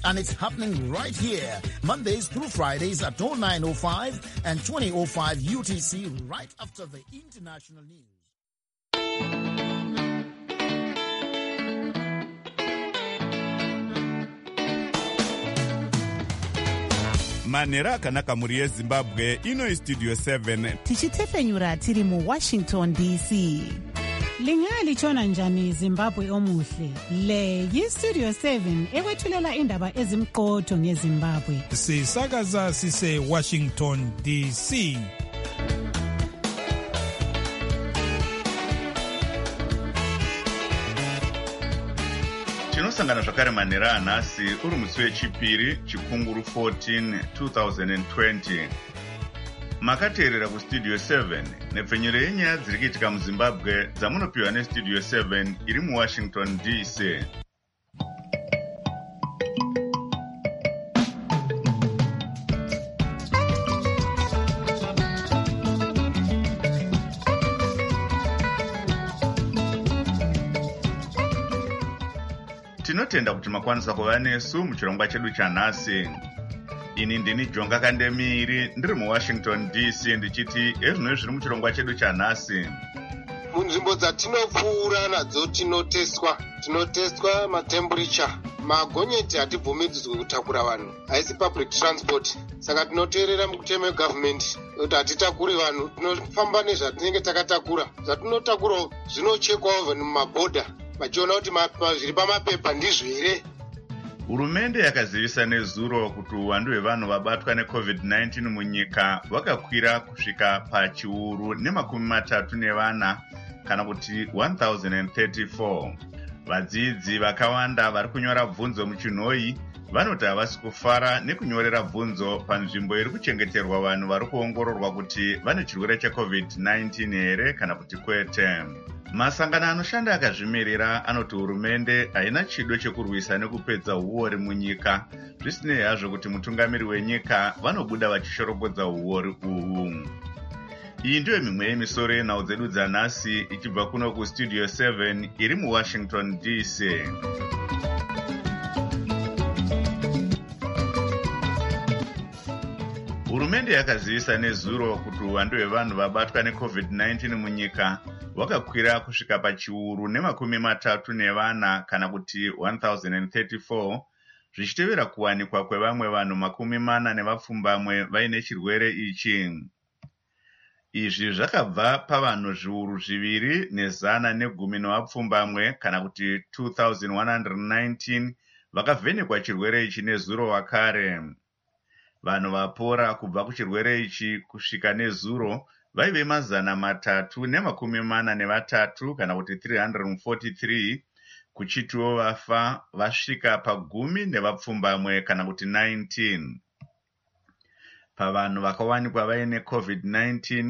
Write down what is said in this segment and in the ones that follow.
and it's happening right here, Mondays through Fridays at 09:05 and 20:05 UTC, right after the international news. Manera akanaka muri yeZimbabwe, ino Studio 7. Tichitefenyura tiri mu Washington DC. Lingali chona njani Zimbabwe omuhle. Le yi Studio 7 ekwethulela indaba ezimqotho ngeZimbabwe. Sisakaza sise Washington DC. Tinosangana zvakare manhera anhasi uri musi wechipiri chikunguru 14 2020. Makateerera kustudio 7 nepfenyuro yenyaya dziri kuitika muZimbabwe dzamunopiwa nestudio 7 iri muWashington DC. Tinotenda kuti makwanisa kuva nesu muchirongwa chedu chanhasi. Ini ndini Jonga Kandemiri ndiri muWashington DC ndichiti ezvino zviri muchirongwa chedu chanhasi. Munzvimbo dzatinopfuura nadzo tinotestwa matemperature. Magonyeti hatibvumidzwi kutakura vanhu, haisi public transport. Saka tinoteerera mukutemo wegovernment kuti hatitakuri vanhu, tinofamba nezvatinenge takatakura. Zvatinotakura zvinochekwa even mumabhodha vachiona kuti zviri pamapepa ndizvo here. Hurumende yakazivisa nezuro kuti uwandu hwevanhu vabatwa neCovid-19 munyika hwakakwira kusvika pachiuru ne34 kana kuti 1034. Vadzidzi vakawanda vari kunyora bvunzo muchinhoi vanoti havasi kufara nekunyorera bvunzo panzvimbo iri kuchengeterwa vanhu vari kuongororwa kuti vane chirwere cheCovid-19 here kana kuti kwete. Masangano anoshanda akazvimirira anoti hurumende haina chido chekurwisa nekupedza huori munyika, zvisinei hazvo kuti mutungamiri wenyika vanobuda vachishorobodza huori uhu. Iyi ndiyo mimwe yemisoro yenhau dzedu dzanhasi ichibva kuno kustudio 7 iri muWashington DC. Hurumende yakazivisa nezuro kuti uwandu hwevanhu vabatwa neCovid-19 munyika hwakakwira kusvika pachiuru ne34 kana kuti 1034, zvichitevera kuwanikwa kwevamwe vanhu 40 vaine chirwere ichi. Izvi zvakabva pavanhu zviuru 2,110 kana kuti 2,119 vakavhenekwa chirwere ichi nezuro wakare. Vanhu vapora kubva kuchirwere ichi kusvika nezuro vaive 343 kana kuti 343, kuchitiwo vafa vasvika pa10 kana kuti 19. Pavanhu vakawanikwa vaine COVID-19,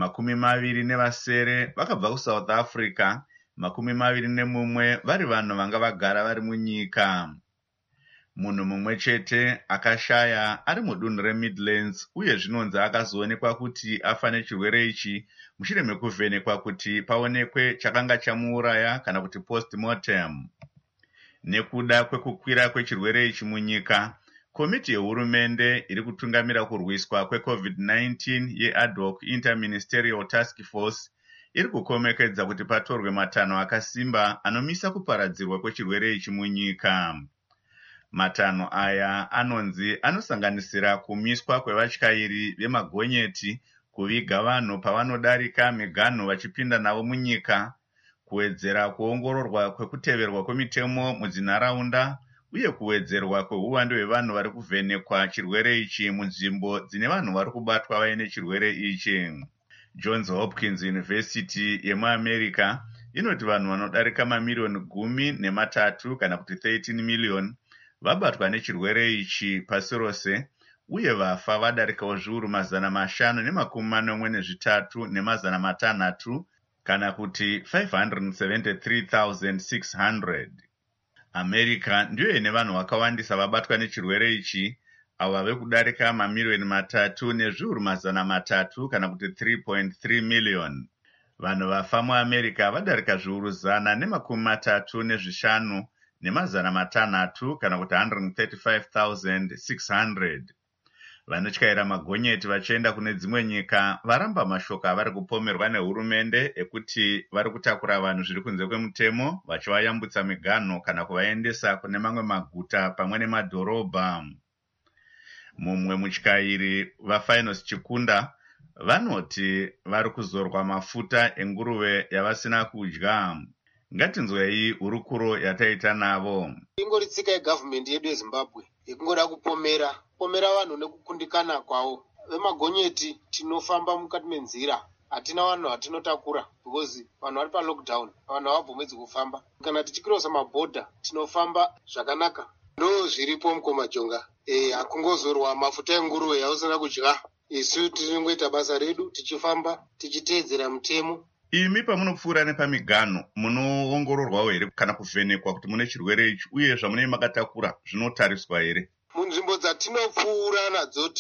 27 vakabva kuSouth Africa, 21 vari vanhu vanga vagara vari munyika. Munhu mumwe chete akashaya ari mudunhu reMidlands uye zvinonzi akazoonekwa kuti afa nechirwere ichi mushure mekuvhenekwa kuti paonekwe chakanga chamuuraya kana kuti post-mortem. Nekuda kwekukwira kwechirwere ichi munyika, komiti yehurumende iri kutungamira kurwiswa kweCovid-19 yeAd hoc Interministerial Task Force iri kukomekedza kuti patorwe matanho akasimba anomisa kuparadzirwa kwechirwere ichi munyika. Matanho aya anonzi anosanganisira kumiswa kwevatyairi vemagonyeti kuviga vanhu pavanodarika miganhu vachipinda navo munyika, kuwedzera kuongororwa kwekuteverwa kwemitemo mudzinharaunda uye kuwedzerwa kweuwandu hwevanhu vari kuvhenekwa chirwere ichi munzvimbo dzine vanhu vari kubatwa vaine chirwere ichi. Johns Hopkins University yemuAmerica inoti vanhu vanodarika mamiliyoni 13 kana kuti 13 miliyoni vabatwa nechirwere ichi pasi rose, uye vafa vadarikawo zviuru 543,600 kana kuti 573,600. America ndiyo ine vanhu vakawandisa vabatwa nechirwere ichi, avo vave kudarika mamiliyoni 3 nezviuru 300 kana kuti 3.3 miliyoni. Vanhu vafa muAmerica vadarika zviuru 135 nemazana matanhatu kana kuti 135,600. Vanotyaira magonyeti vachienda kune dzimwe nyika varamba mashoko avari kupomerwa nehurumende ekuti vari kutakura vanhu zviri kunze kwemutemo vachivayambutsa miganho kana kuvaendesa kune mamwe maguta pamwe nemadhorobha. Mumwe mutyairi vaFinus Chikunda vanoti vari kuzorwa mafuta enguruve yavasina kudya. Ngatinzwei hurukuro yataita navo. Ingori tsika yegavhumende yedu yeZimbabwe yekungoda kupomera vanhu nekukundikana kwavo. Vemagonyeti tinofamba mukati menzira, hatina vanhu hatinotakura because vanhu vari palockdown, vanhu havabvumidzwi kufamba. Kana tichikirosa mabhodha tinofamba zvakanaka. Ndo zviripo mukomajonga. Hakungozorwa mafuta enguruve yausina kudya. Isu tiringoita basa redu tichifamba tichiteedzera mutemo. Imi pamunopfuura nepamiganho munoongororwawo here kana kuvhenekwa kuti mune chirwere ichi uye zvamunei makatakura zvinotariswa here? Munzvimbo dzatinopfuura nadzo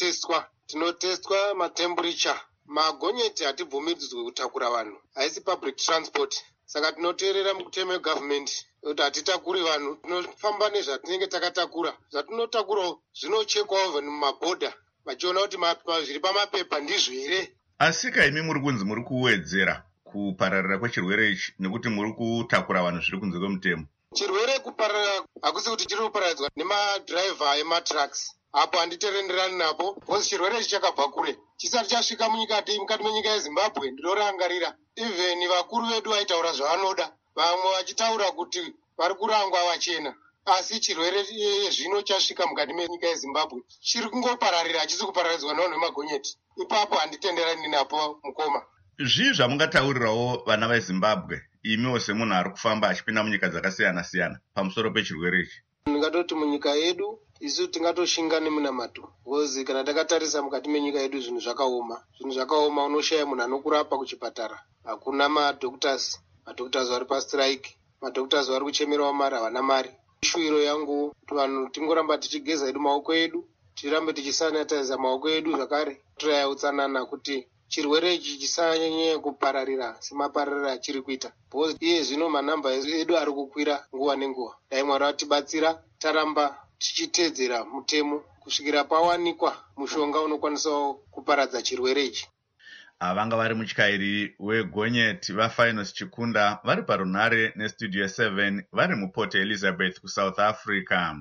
tinotestwa matemburicha. Magonyeti hatibvumidzwi kutakura vanhu, haisi public transport. Saka tinoteerera mutemo wegavhumende kuti hatitakuri vanhu, tinofamba nezvatinenge takatakura. Zvatinotakurawo zvinochekwawo mumabhodha vachiona kuti zviri pamapepa ndizvo here. Asika imi muri kunzi muri kuwedzera kupararira kwechirwere ichi nekuti muri kutakura vanhu zviri kunze kwemutemo. Chirwere kupararira hakusi kuti chiri kupararidzwa nemadhiraivha ematrucks. Apo handiterenderani napo, because chirwere ichi chakabva kure. Chisati chasvika mukati menyika yeZimbabwe ndinorangarira. Even vakuru vedu vaitaura zvavanoda. Vamwe vachitaura kuti vari kurangwa vachena. Asi chirwere zvino chasvika mukati menyika yeZimbabwe. Chiri kungopararira, hachisi kupararidzwa navanhu vemagonyeti. Ipapo handitenderani napo mukoma. Zvii zvamungataurirawo vana veZimbabwe, imiwo semunhu ari kufamba achipinda munyika dzakasiyana-siyana pamusoro pechirwere ichi? Ndingatoti munyika yedu isu tingatoshinga nemunamato. Because kana takatarisa mukati menyika yedu zvinhu zvakaoma, unoshaya munhu anokurapa kuchipatara. Hakuna madhoktasi vari pastrike, madhoktasi vari kuchemerawo mari havana mari. Ishuviro yangu kuti vanhu tingoramba tichigeza edu maoko edu, tirambe tichisanitiza maoko edu zvakare. Toya utsanana kuti chirwere ichi chisanyanye kupararira semapararira achiri kuita. Because iye zvino manhamba edu ari kukwira nguva nenguva. Dai Mwari atibatsira taramba tichiteedzera mutemo kusvikira pawanikwa mushonga unokwanisawo kuparadza chirwere ichi. Vanga vari mutyairi wegonyeti vaFinus Chikunda vari parunhare nestudio 7 vari muPort Elizabeth kuSouth Africa.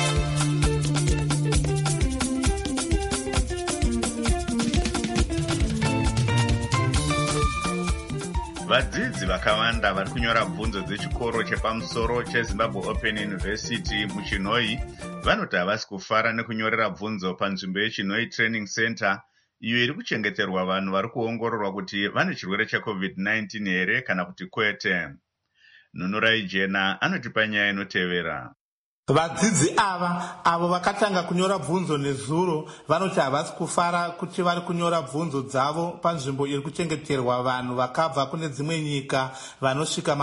Vadzidzi vakawanda vari kunyora bvunzo dzechikoro chepamusoro cheZimbabwe Open University muChinoi vanoti havasi kufara nekunyorera bvunzo panzvimbo yeChinoi Training Center iyo iri kuchengeterwa vanhu vari kuongororwa kuti vane chirwere cheCovid-19 here kana kuti kwete. Nunurai Jena anotipa nyaya inotevera. Vadzidzi avo vakatanga kunyora bvunzo nezuro vanoti havasi kufara kuti vari kunyora bvunzo dzavo panzvimbo iri kuchengeterwa vanhu vakabva kune dzimwe nyika vanosvika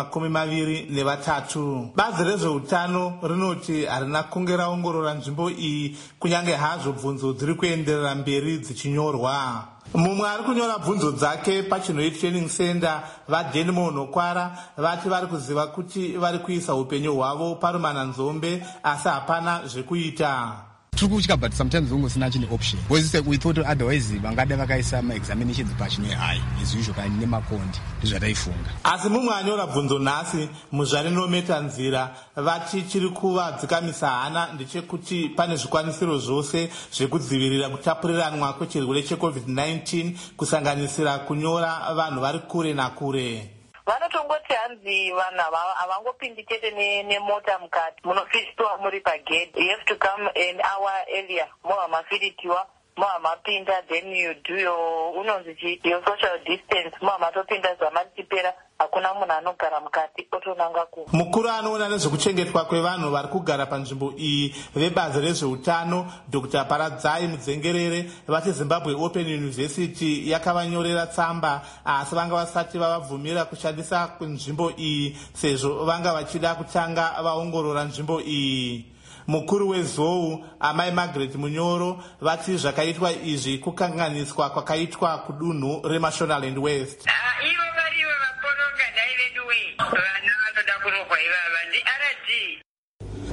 23. Bazi rezveutano rinoti harina kunge raongorora nzvimbo iyi kunyange hazvo bvunzo dziri kuenderera mberi dzichinyorwa. Mumwe ari kunyora bvunzo dzake paChinoi Training Center vaDenimo Nokwara vati vari kuziva kuti vari kuisa upenyu hwavo parumananzombe asi hapana zvekuita. But sometimes almost not an option. We thought otherwise vangada vakaisa examinations pachinoi as usual nemakondi zvadaifunga. Asi mumwe anyora bvunzo nhasi muzvarinometa nzira vati chiri kuvadzikamisa hana ndechekuti pane zvikwanisiro zvose zvekudzivirira kutapuriranwa kwechirwere cheCovid-19 kusanganisira kunyora vanhu vari kure nakure. Vanotongoti hanzi vanhu havangopindi chete nemota mukati, munofitwa muri pagate. You have to come an hour earlier, more mafiritiwa, more mapinda, then you do your social distance, more matopinda zvamatipera. Hakuna munhu anogara mukati otonanga ku. Mukuru anoona nezvekuchengetwa kwevanhu vari kugara panzvimbo iyi vebazi rezveutano Dr. Paradzai Mudzengerere vati Zimbabwe Open University yakavanyorera tsamba asi vanga vasati vavabvumira kushandisa nzvimbo iyi sezvo vanga vachida kutanga vaongorora nzvimbo iyi. Mukuru weZou Amai Margaret Munyoro vati zvakaitwa izvi kukanganiswa kwakaitwa kudunhu reMashonaland West. Vana vanoda kurogwa ivava ndi RD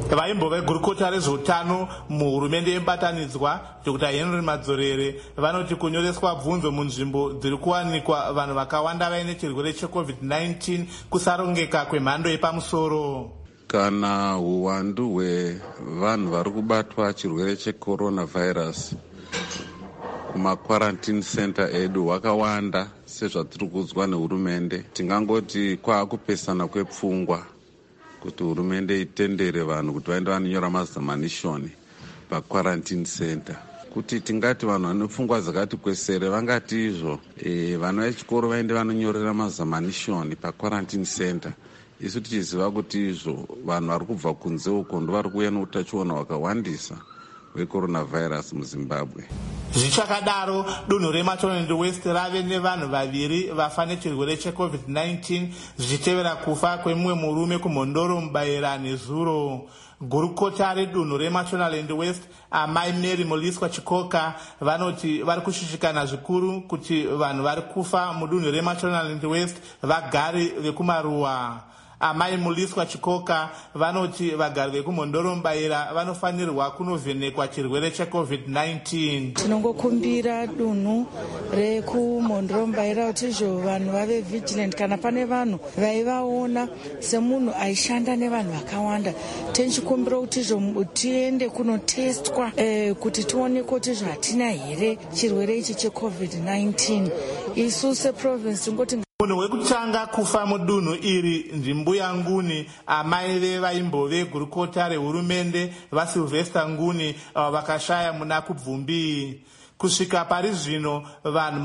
vaimbo vegurukota rezveutano muhurumende yemubatanidzwa dr henry madzorere vanoti kunyoreswa bvunzo munzvimbo dziri kuwanikwa vanhu vakawanda vaine chirwere checovid-19 kusarongeka kwemhando yepamusoro. Kana uwandu hwevanhu vari kubatwa chirwere checoronavirus kumakwarantine center edu hwakawanda sezvatiri kuudzwa nehurumende, tingangoti kwaakupesana kwepfungwa kuti hurumende itendere vanhu kuti vaende vanonyora mazamanishoni pakwarantine center. Kuti tingati vanhu vane pfungwa dzakati kwesere vangati izvo vana vechikoro vaende vanonyorera mazamanishoni pakwarantine center. Isu tichiziva kuti izvo vanhu vari kubva kunze uko ndo vari kuuya neutachiona hwakawandisa hwecoronavirus muZimbabwe. Zvichakadaro, dunhu reMatonend West rave nevanhu vaviri vafa nechirwere cheCovid-19 zvichitevera kufa kwemumwe murume kumhondoro mubayera nezuro. Gurukota redunhu reMatonend West, amai Mary Moliswa Chikoka, vanoti vari kushushikana zvikuru kuti vanhu vari kufa mudunhu reMatonend West vagari vekumaruwa. Amai Muliswa Chikoka vanoti vagari vekumhondoro mubayira vanofanirwa kunovhenekwa chirwere cheCovid-19. Tinongokumbira dunhu rekumhondoro mubayira kuti izvo vanhu vave vigilant kana pane vanhu vaivaona semunhu aishanda nevanhu vakawanda. Tenchikumbira kuti izvo tiende kunotestwa kuti tionekwe kuti izvo hatina here chirwere ichi cheCovid-19. Isu seprovince tingoti munhu wekutanga kufa mudunhu iri ndimbuya Nguni, amai vevaimbove gurukota rehurumende vaSylvester Nguni vakashaya muna kubvumbi. Kusvika pari zvino vanhu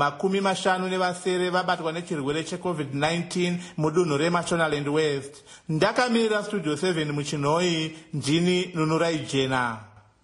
50 vabatwa nechirwere cheCovid-19 mudunhu reMatonend West. Ndakamirira Studio 7 muchinhoi, ndini Nunurai Jena.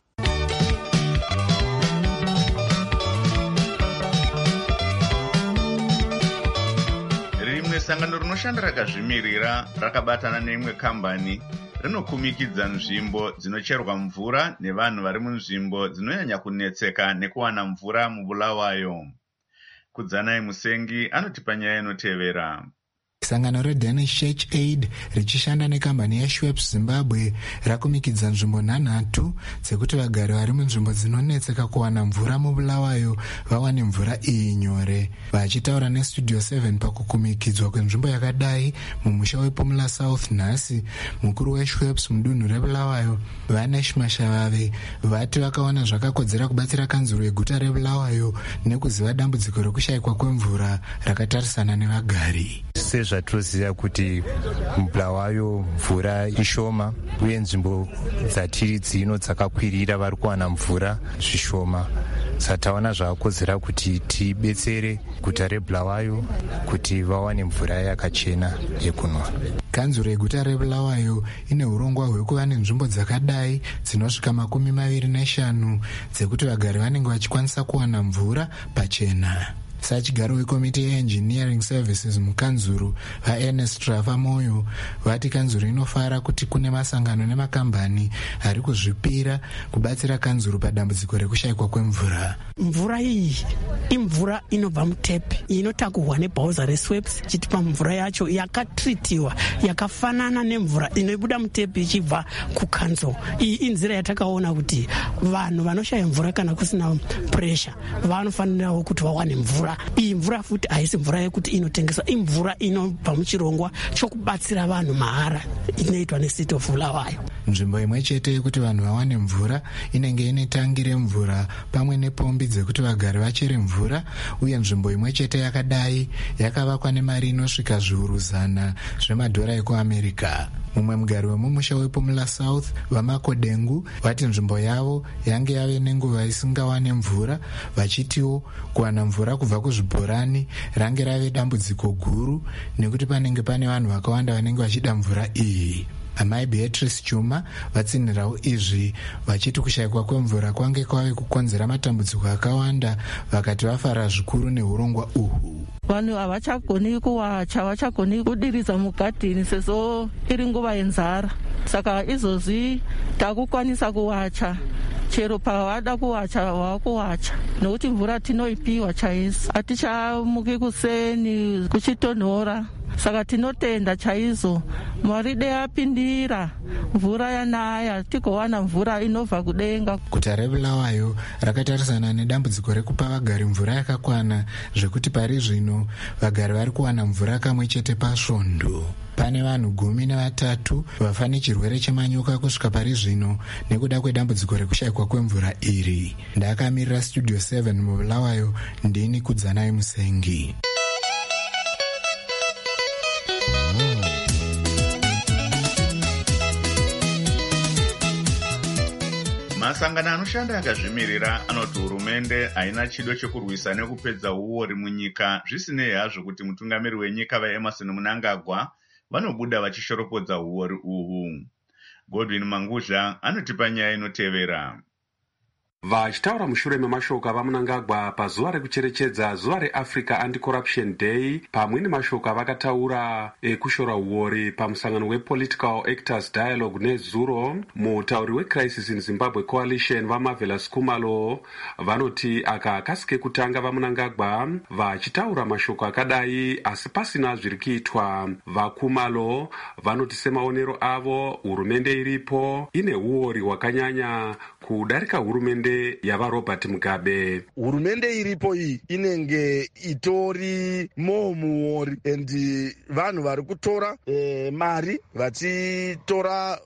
Sangano rinoshanda rakazvimirira rakabatana neimwe kambani rinokumikidza nzvimbo dzinocherwa mvura nevanhu vari munzvimbo dzinonyanya kunetseka nekuwana mvura mubulawayo. Kudzanai Musengi anotipa nyaya inotevera. Sangano reDanish Church Aid richishanda nekambani yeSchweppes Zimbabwe rakumikidza nzvimbo 3 dzekuti vagari vari munzvimbo dzinonetseka kuwana mvura mubulawayo vawane mvura iyi nyore. Vachitaura neStudio 7 pakukumikidzwa kwenzvimbo yakadai mumusha wePomula South nhasi, mukuru weSchweppes mudunhu reBulawayo Vanesh Mashavave vati vakaona zvakakodzera kubatsira kanzuro yeguta reBulawayo nekuziva dambudziko rekushayikwa kwemvura rakatarisana nevagari. Sezvatinoziva kuti mubulawayo mvura ishoma uye nzvimbo dzatiri dzino dzakakwirira vari kuwana mvura zvishoma. Sataona zvakakodzera kuti tibetsere guta reBulawayo kuti vawane mvura yakachena yekunwa. Kanzuro yeguta reBulawayo ine urongwa hwekuva nenzvimbo dzakadai dzinosvika 25 dzekuti vagari vanenge vachikwanisa kuwana mvura pachena. Sachigaro wekomiti yeEngineering Services mukanzuru vaErnest Ravamoyo vati kanzuro inofara kuti kune masangano nemakambani ari kuzvipira kubatsira kanzuro padambudziko rekushayikwa kwemvura. Mvura iyi imvura inobva mutepi inotakurwa nebhauza reSchweppes chitipa mvura yacho yakatritiwa yakafanana nemvura inobuda mutepi ichibva kukanzo. Iyi inzira yatakaona kuti vanhu vanoshaya mvura kana kusina pressure vanofanirawo kuti vawane mvura. Iyi mvura futi haisi mvura yekuti inotengeswa, imvura inobva muchirongwa chokubatsira vanhu mahara inoitwa neCity of Bulawayo. Nzvimbo imwe chete yekuti vanhu vawane mvura inenge ine tangi remvura pamwe nepombi dzekuti vagari vachere mvura, uye nzvimbo imwe chete yakadai yakavakwa nemari inosvika zviuru 100 zvemadhora ekuAmerika. Mumwe mugari wemumusha wePomula South vaMakodengu vati nzvimbo yavo yange yave nenguva isingawane mvura, vachitiwo kuwana mvura kubva kuzvibhorani range rave dambudziko guru nekuti panenge pane vanhu vakawanda vanenge vachida mvura iyi. Amai Beatrice Chuma vatsinhirawo izvi vachiti kushayikwa kwemvura kwange kwave kukonzera matambudziko akawanda, vakati vafara zvikuru neurongwa uhu. Vanhu havachagoni kuwacha, havachagoni kudiridza mugadhini sezvo iri nguva yenzara. Saka izvozvi takukwanisa kuwacha, chero pavada kuwacha wakuwacha nokuti mvura tinoipiwa chaizvo. Hatichamuki kuseni kuchitonhora, saka tinotenda chaizvo Mwari dei apindira mvura yanaya tigowana mvura inobva kudenga. Guta reBulawayo rakatarisana nedambudziko rekupa vagari mvura yakakwana zvekuti pari zvino vagari vari kuwana mvura kamwe chete pasvondo. Pane vanhu 13 vafa nechirwere chemanyoka kusvika pari zvino nekuda kwedambudziko rekushayikwa kwemvura iri. Ndakamirira Studio 7 muBulawayo, ndini Kudzanai Musengi. Masangano anoshanda akazvimirira anoti hurumende haina chido chekurwisa nekupedza uori munyika, zvisinei hazvo kuti mutungamiri wenyika vaEmerson Mnangagwa vanobuda vachishoropodza uori uhu. Godwin Manguzha anotipa nyaya inotevera. Vachitaura mushure memashoko avaMnangagwa pazuva rekucherechedza zuva reAfrica Anti-Corruption Day, pamwe nemashoko avakataura ekushora uori pamusangano wePolitical Actors Dialogue nezuro, mutauri weCrisis in Zimbabwe Coalition vaMarvelous Khumalo vanoti aka kasike kutanga vaMnangagwa vachitaura mashoko akadai asi pasina zviri kuitwa. VaKhumalo vanoti semaonero avo hurumende iripo ine uori hwakanyanya kudarika hurumende yava Robert Mugabe. Hurumende iripo iyi inenge itori muori and vanhu vari kutora mari vachitora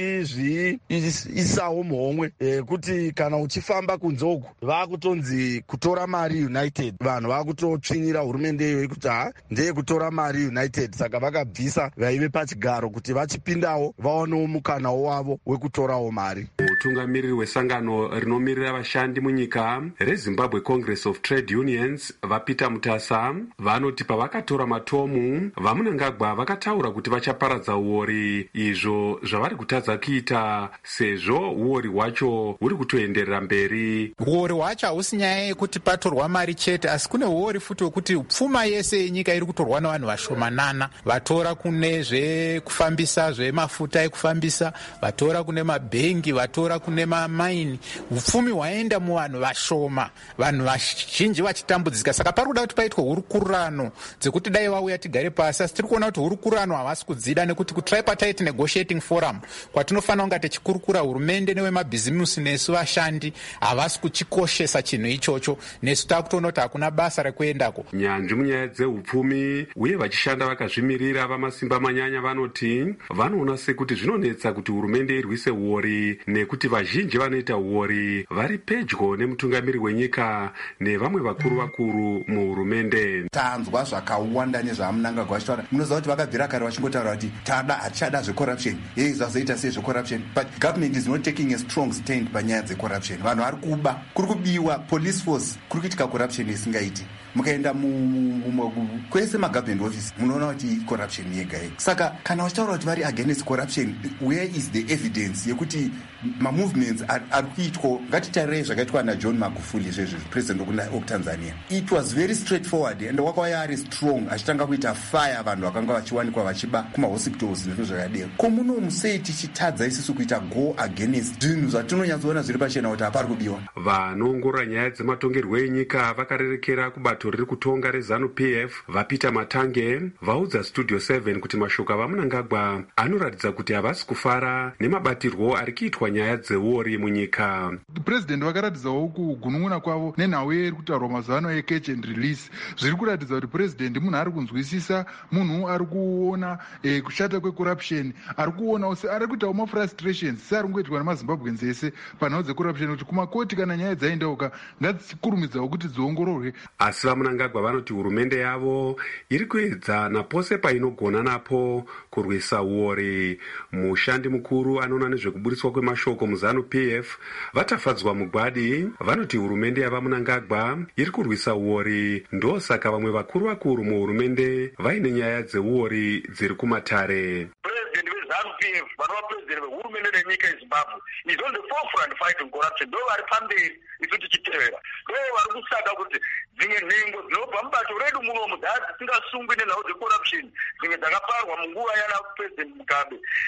vachizviisawo muhomwe kuti kana uchifamba kunzoku vakutonzi kutora mari United. Vanhu vakutotsvinyira hurumende iyoyi kuti ndeye kutora mari United, saka vakabvisa vaive pachigaro kuti vachipindawo vaonewo mukanawo wavo wekutorawo mari. Mutungamiriri wesangano rinomirira vashandi munyika reZimbabwe Congress of Trade Unions vaPeter Mutasa vanoti pavakatora matomu vaMnangagwa vakataura kuti vachaparadza uori, izvo zvavari kutadza kuita sezvo uori hwacho huri kutoenderera mberi. Uori hwacho hausi nyaya yekuti patorwa mari chete, asi kune uori futi wekuti pfuma yese yenyika iri kutorwa nevanhu vashomanana. Vatora kune zvekufambisa zvemafuta ekufambisa, vatora kune mabhengi, vatora kune mamaini. Upfumi hwaenda muvanhu vashoma, vanhu vazhinji vachitambudzika. Saka pari kuda kuti paitwe hurukurano dzekuti dai vauya tigare pasi, asi tiri kuona kuti hurukurano havasi kudzida, nekuti kutripartite negotiating forum kwatinofanira kunge tichikurukura hurumende newemabhizimusi nesu vashandi havasi kuchikoshesa chinhu ichocho, nesu takutoona kuti hakuna basa rekuendako. Nyanzvi munyaya dzeupfumi uye vachishanda vakazvimirira vamasimba manyanya vanoti vanoona sekuti zvinonetsa kuti hurumende irwise uori nekuti vazhinji vanoita uori vari pedyo nemutungamiri wenyika nevamwe vakuru muhurumende. Tanzwa zvakawanda nezvaMnangagwa achitaura. Munoziva kuti vakabvira kare vachingotaura kuti hatichada zvecorruption, zvazoita sei zvecorruption, but government is not taking a strong stand panyaya dzecorruption. Vanhu vari kuba, kuri kubiwa police force, kuri kuitika corruption isingaiti. Mukaenda kwese magavhmendi office munoona kuti corruption yega yega. Saka kana vachitaura kuti vari against corruption, where is the evidence yekuti mamovements ari kuitwa? Ngatitarire zvakaitwa naJohn Magufuli izvezvo, president wekuTanzania. It was very straightforward and wakauya ari strong, achitanga kuita fire vanhu vakanga vachiwanikwa vachiba kumahospitals nezvo zvakadero. Komunomu sei tichitadza isusu kuita go against zvinhu zvatinonyatsoona zviri pachena kuti hapari kubiwa? Vanoongorora nyaya dzematongerwo enyika vakarerekera kubato riri kutonga reZANU-PF vaPeter Matange vaudza Studio 7 kuti mashoko avaMnangagwa anoratidza kuti havasi kufara nemabatirwo ari kuitwa nyaya dzeuori munyika. President vakaratidzawo kugunun'una kwavo nenhau iri kutaurwa mazuva ano ye-catch and release. Zviri kuratidza kuti president munhu ari kunzwisisa, munhu ari kuona kushata kwecorruption, ari kuonawo ari kuitawo mafrustrations seari kungoitwa nemaZimbabweans ese panhau dzecorruption, kuti kumakoti kana nyaya dzaendauka ngadzikurumidzawo kuti dziongororwe. Asi vaMnangagwa vanoti hurumende yavo iri kuedza napose painogona napo kurwisa uori. Mushandi mukuru anoona nezvekuburiswa kwemashoko muZANU-PF vatafadzwa mugwadi vanoti hurumende yavaMnangagwa iri kurwisa uori, ndosaka vamwe vakuru muhurumende vaine nyaya dzeuori dziri kumatare. ZANU-PF vanova president vehurumende renyika yeZimbabwe is on the forefront fighting corruption. Ndo vari pamberi isu tichitevera, ndo vari kusaka kuti dzimwe nhengo dzinobva mubato redu munomu dzisingasungwi nenhau dzecorruption dzimwe dzakaparwa munguva yana president Mugabe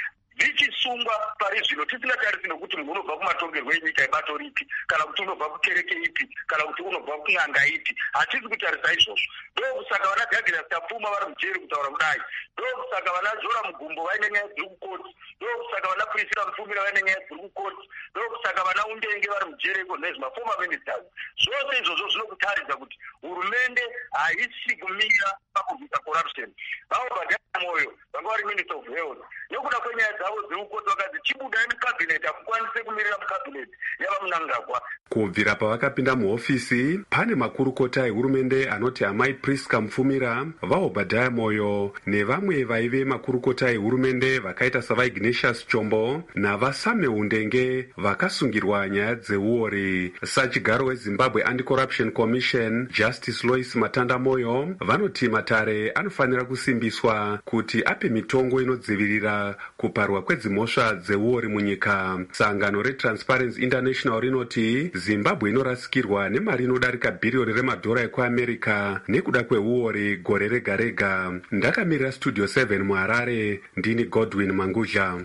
dzichisungwa pari zvino tisingatarisi nokuti munhu unobva kumatongerwo enyika ebato ripi, kana kuti unobva kukereke ipi, kana kuti unobva kun'anga ipi. Hatisi kutarisa izvozvo. Ndokusaka vana Douglas Tapfuma vari mujeri kutaura kudai. Ndokusaka vana Zora Mugumbo vaine nyaya dziri kukoti. Ndokusaka vana Priscilla Mufumira vaine nyaya dziri kukoti. Ndokusaka vana Undenge vari mujeri ekonezi mafoma ministers. Zvose izvozvo zvinokutaridza kuti hurumende haisi kumira pakurwisa corruption. Vaobhadhara Moyo vanga vari minister of health, nekuda kwenyaya dzavo dziri kukoti vakati chibudai mukabhineti, hakukwanise kumirira mukabhineti yava Mnangagwa. Kubvira pavakapinda muhofisi, pane makurukota ehurumende anoti amai Priska Mufumira, vaObhadhaya Moyo nevamwe vaive makurukota ehurumende vakaita savaIgnatius Chombo navaSamuel Undenge vakasungirwa nyaya dzeuori. Sachigaro weZimbabwe Anti-Corruption Commission Justice Lois Matanda Moyo vanoti matare anofanira kusimbiswa kuti ape mitongo inodzivirira kuparwa kwedzimhosva dzeuori munyika. Sangano reTransparency International rinoti Zimbabwe inorasikirwa nemari inodarika bhiriyoni remadhora ekuAmerica nekuda kweuori gore rega rega. Ndakamirira Studio 7 muHarare, ndini Godwin Manguzha.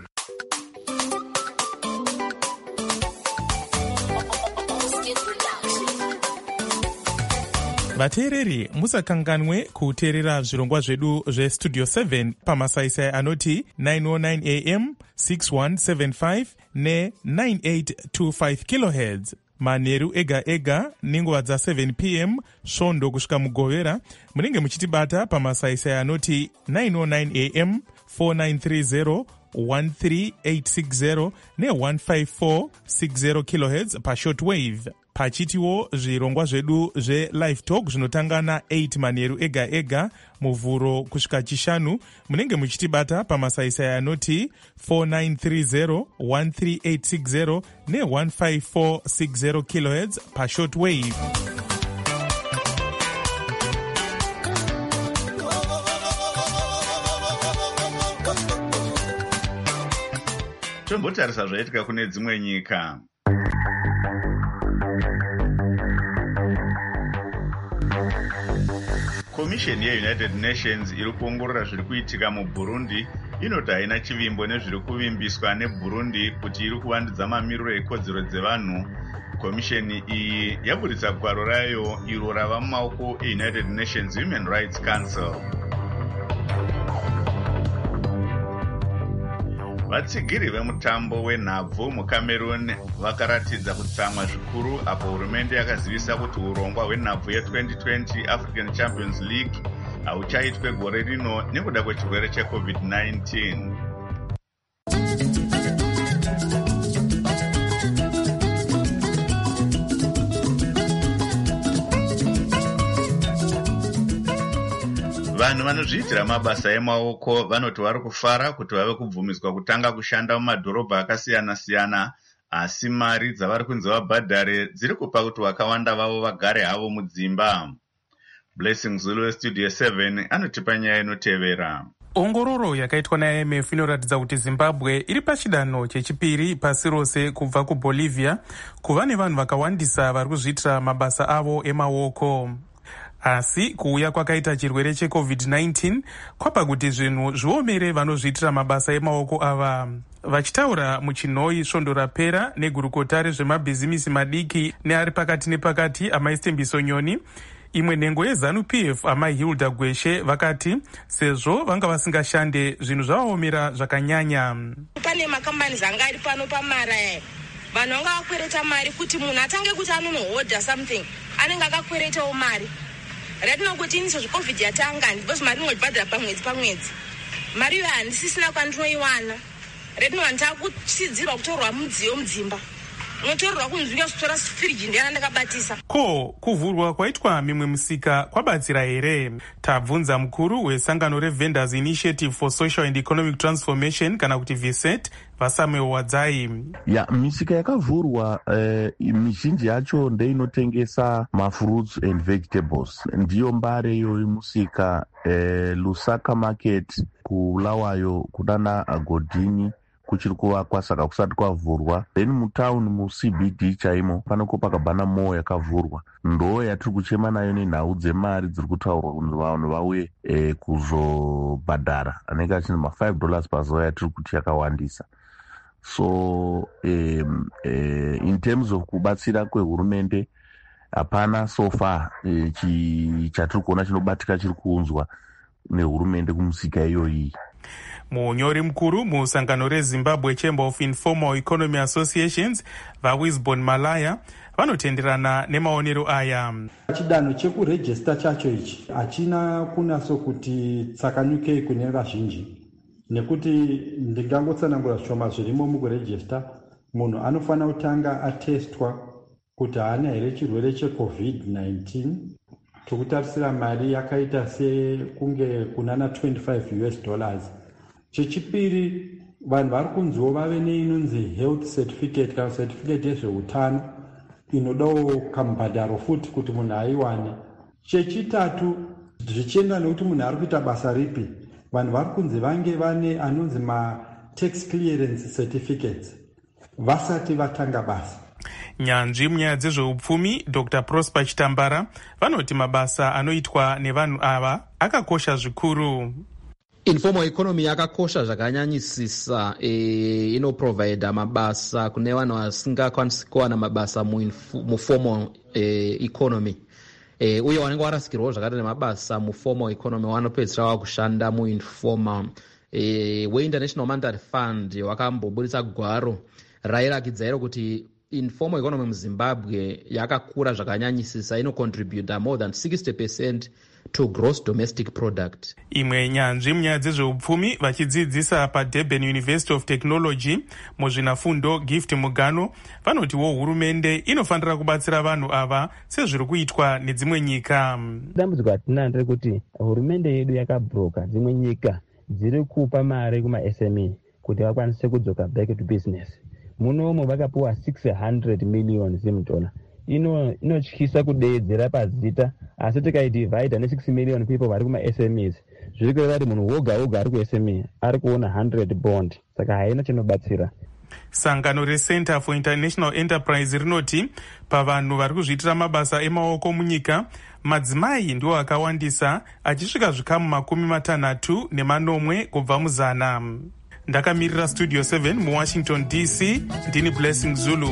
vateereri musakanganwe kuteerera zvirongwa zvedu zvestudio 7 pamasaisai anoti 909 am 6175 ne9825 kilohertz manheru ega ega nenguva dza7 pm svondo kusvika mugovera. Munenge muchitibata pamasaisai anoti 909 am 4930 13860 ne1546 kilohertz pashortwave. Pachitiwo zvirongwa zvedu zve-live talk zvinotanga na8 manheru ega ega muvhuro kusvika chishanu. Munenge muchitibata pamasaisai anoti 4930 13860 ne1546 kilohertz pashortwave. Tombotarisa zvaitika kune dzimwe nyika. Komisheni yeUnited Nations iri kuongorora zviri kuitika muBurundi inoti haina chivimbo nezviri kuvimbiswa neBurundi kuti iri kuvandudza mamiriro ekodzero dzevanhu. Komisheni iyi yaburitsa gwaro rayo iro rava mumaoko eUnited Nations Human Rights Council. Vatsigiri vemutambo wenhabvu muCameroon vakaratidza kutsamwa zvikuru apo hurumende yakazivisa kuti urongwa hwenhabvu ye2020 African Champions League hauchaitwe gore rino nekuda kwechirwere cheCovid-19. Vanhu vanozviitira mabasa emaoko vanoti vari kufara kuti vave kubvumiswa kutanga kushanda mumadhorobha akasiyana-siyana, asi mari dzavari kunzi vabhadhare dziri kupa kuti vakawanda vavo vagare havo mudzimba. Blessing Zulu weStudio 7 anotipa nyaya inotevera. Ongororo yakaitwa naIMF inoratidza kuti Zimbabwe iri pachidanho chechipiri pasi rose kubva kuBolivia kuva nevanhu vakawandisa vari kuzviitira mabasa avo emaoko. Asi kuuya kwakaita chirwere cheCovid-19 kwapa kuti zvinhu zviomere vanozviitira mabasa emaoko ava. Vachitaura muchinhoi svondo rapera negurukota rezvemabhizimisi madiki neari pakati nepakati amaistembiso nyoni, imwe nhengo yeZANU-PF amai Hilda Gweshe vakati sezvo vanga vasingashande zvinhu zvavaomera zvakanyanya. Pane makambani anga ari pano pamara vanhu vanga vakwereta mari kuti munhu atange kuti anonohodha something anenge akakweretawo mari. Ratinokuti iniso zveCovid yatanga ndibose mari ndinobhadhara pamwedzi. Mari iyo handisisina kwandinoiwana. Ratinowa ndakutsidzirwa kutorwa mudziyo mudzimba. Unotorerwa kunzwika kutora firiji ndiana ndakabatisa. Ko kuvhurwa kwaitwa mimwe musika kwabatsira here? Tabvunza mukuru wesangano reVendors Initiative for Social and Economic Transformation kana kuti VSET Vasamuel Wadzai. Misika yakavhurwa mizhinji yacho ndeinotengesa mafruits and vegetables. Ndiyo mbare iyo imusika Lusaka Market, kuulawayo kunana Agodini, kuchiri kuvakwa saka kusati kwavhurwa. Then mutauni muCBD chaimo panoko pakabhana mall yakavhurwa, ndo yatiri kuchema nayo nenhau dzemari dziri kutaurwa kuti vanhu vauye kuzobhadhara, anenge achine $5 pazuva yatiri kuti yakawandisa. So in terms of kubatsira kwehurumende hapana so far chatiri kuona chinobatika chiri kuunzwa nehurumende kumusika iyoyi. Munyori mukuru musangano reZimbabwe Chamber of Informal Economy Associations vaWisbon Malaya vanotenderana nemaonero aya. Chidanho chekurejista chacho ichi hachina kunaso kuti tsakanyukei kune vazhinji, nekuti ndingangotsanangura shoma zvirimo mukurejista. Munhu anofanira kutanga atestwa kuti haana here chirwere cheCovid-19. Tokutarisira mari yakaita sekunge kunana $25. Chechipiri, vanhu vari kunziwo vave neinonzi health certificate kana certificate yezveutano inodawo kamubhadharo futi kuti munhu aiwane. Chechitatu, zvichienda nekuti munhu ari kuita basa ripi, vanhu vari kunzi vange vane anonzi tax clearance certificates vasati vatanga basa. Nyanzvi munyaya dzezveupfumi Dr. Prosper Chitambara vanoti mabasa anoitwa nevanhu ava akakosha zvikuru. Informal economy yakakosha zvakanyanyisisa, inoprovide mabasa kune vanhu vasingakwanisi kuwana mabasa muformal economy. Uye vanenge varasikirwawo zvakare nemabasa muformal economy vanopedzisira vakushanda muinformal. WeInternational Monetary Fund wakambobudisa gwaro rairakidza iro kuti informal economy muZimbabwe yakakura zvakanyanyisisa, inocontribute more than 60% to gross domestic product. Imwe nyanzvi munyaya dzezveupfumi vachidzidzisa paDurban University of Technology muzvinafundo Gift Mugano vanotiwo hurumende inofanira kubatsira vanhu ava sezviri kuitwa nedzimwe nyika. Dambudziko ratinaro rekuti hurumende yedu yakabhuroka dzimwe nyika dziri kupa mari kumaSME kuti vakwanise kudzoka back to business. Munomo vakapuwa $600 million $. Inotyisa kudeedzera pazita, asi tikaidivhaidha ne6 million people vari kuma-SMEs, zviri kureva kuti munhu woga woga ari kuSME ari kuona 100 bond, saka haina chinobatsira. Sangano reCenter for International Enterprise rinoti pavanhu vari kuzviitira mabasa emaoko munyika, madzimai ndiwo akawandisa achisvika zvikamu 60 kubva mu100. Ndakamirira Studio 7 muWashington DC, ndini Blessing Zulu.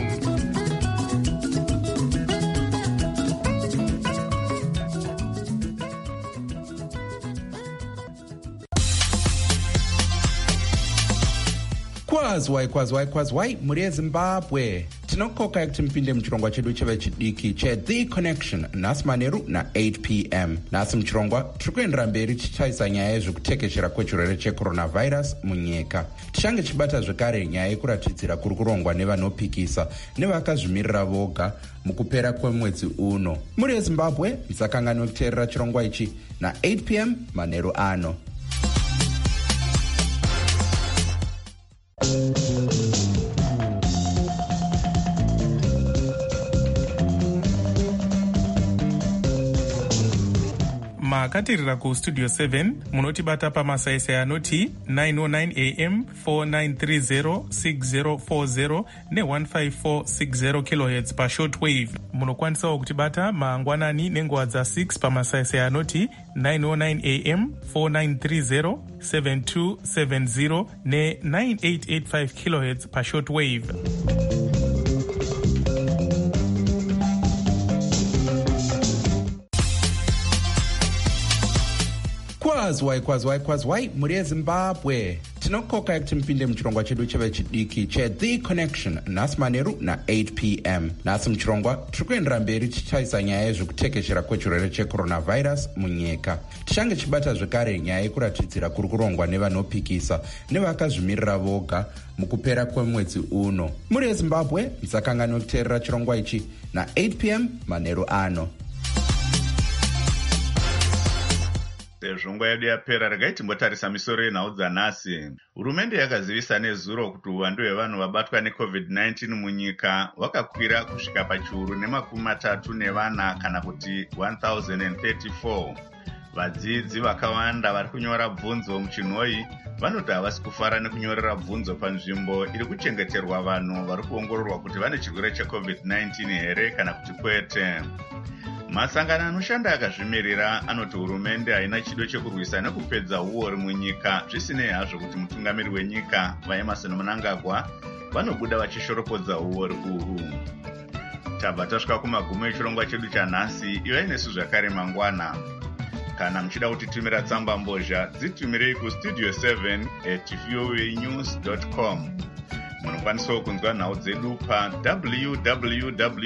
Kwazwai muri yeZimbabwe. Tinokoka kuti mupinde muchirongwa chedu chevechidiki cheThe Connection nhasi manheru na8 p.m. Nhasi muchirongwa tiri kuendera mberi tichitaisa nyaya yezvekutekeshera kwechirwere checoronavirus munyika. Tichange tichibata zvekare nyaya yekuratidzira kuri kurongwa nevanopikisa nevakazvimirira voga mukupera kwemwedzi uno. Muri yeZimbabwe musakanganwe kuteerera chirongwa ichi na8 p.m. manheru ano. makatirira kustudio 7 munotibata pamasaisai anoti 909 am 4930 6040 ne15460 kHz pashortwave. Munokwanisawo kutibata mangwanani nenguva dza6 pamasaisai anoti 909 am 4930 7270 ne9885 kHz pashortwave. Kwazwai muri yeZimbabwe. Tinokoka kuti mupinde muchirongwa chedu chevechidiki cheThe Connection nhasi manheru na8 p.m. Nhasi muchirongwa tiri kuendera mberi tichitaisa nyaya yezvekutekeshera kwechirwere checoronavirus munyika. Tichange tichibata zvekare nyaya yekuratidzira kuri kurongwa nevanopikisa nevakazvimirira voga mukupera kwemwedzi uno. Muri yeZimbabwe musakanganwe kuteerera chirongwa ichi na8 p.m. manheru ano. Sezvo nguva yedu yapera, regai timbotarisa misoro yenhau dzanhasi. Hurumende yakazivisa nezuro kuti uwandu hwevanhu vabatwa neCovid-19 munyika hwakakwira kusvika pachiuru ne34 kana kuti 1034. Vadzidzi vakawanda vari kunyora bvunzo muchinhoi vanoti havasi kufara nekunyorera bvunzo panzvimbo iri kuchengeterwa vanhu vari kuongororwa kuti vane chirwere cheCovid-19 here kana kuti kwete. Masangano anoshanda akazvimirira anoti hurumende haina chido chekurwisa nekupedza uori munyika, zvisinei hazvo kuti mutungamiri wenyika vaEmmerson Mnangagwa vanobuda vachishoropodza uori uhu. Tabva tasvika kumagumo echirongwa chedu chanhasi. Ivai nesu zvakare mangwana. Kana muchida kutitumira tsamba mbozha, dzitumirei kustudio 7@voanews.com. Munokwanisawo kunzwa nhau dzedu pa www